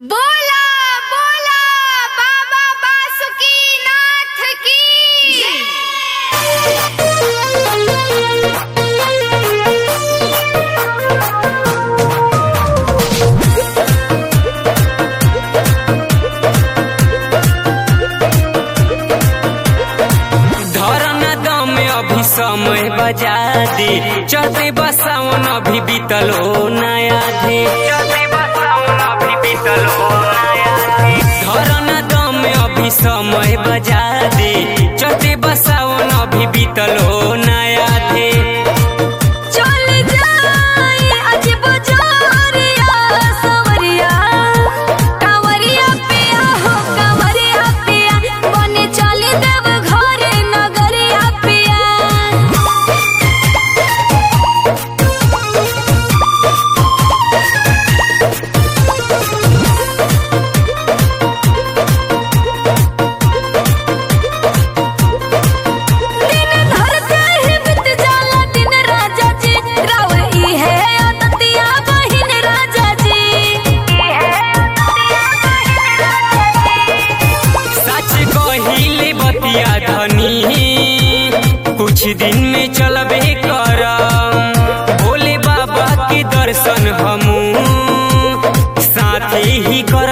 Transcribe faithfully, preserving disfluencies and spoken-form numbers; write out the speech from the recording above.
बोला बोला बाबा बासुकीनाथ की धरना दम में अभी समय बजा दे चौथे बसावन अभी बीतल हो नया थे चौथे बसावन अभी बीतल हो नया थे धरना दम में अभी समय बजा दे चौथे बसावन अभी बीतल हो नया थे चल जाए आज बजारिया सवरिया कांवरिया पिया हो कांवरिया पिया बने चले देव घरे नगरिया पिया दिन धरते ही बीत जाला दिन राजा जी राव ई है अदतिया बहिन राजा जी ई है अदतिया बहिन राजा जी सच कहिले बतिया धनी कुछ दिन में चलबे करम भोले बाबा के दर्शन हमू साथ ही कर